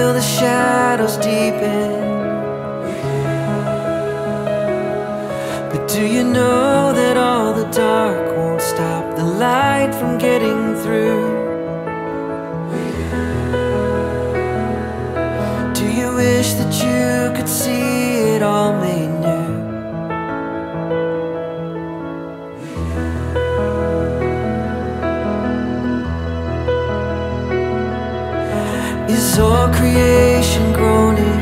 till the shadows deepen. But do you know that all the dark won't stop the light from getting through? Do you wish that you could see it all made new? Is all creation groaning?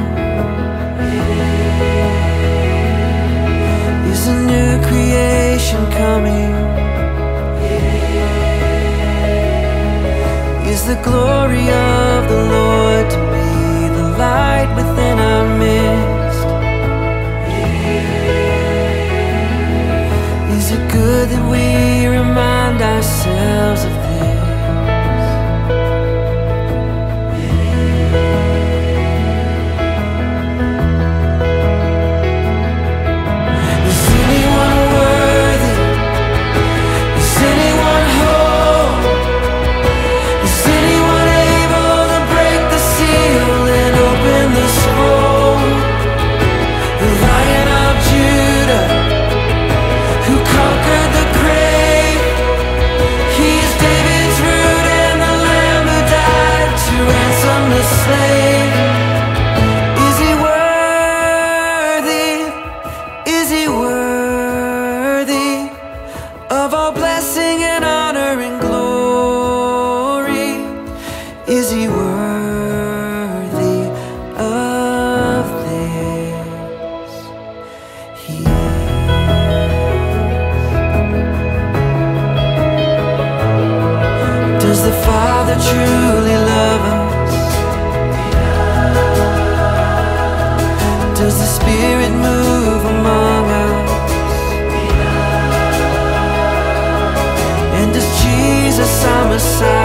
Is a new creation coming? Is the glory of the Lord to be the light within our midst? Is it good that we remind ourselves of this? Is he worthy? Is he worthy of all blessing and honor and glory? Is he worthy of this? He is. Does the Father truly love us? Does the Spirit move among us? And does Jesus, our Messiah,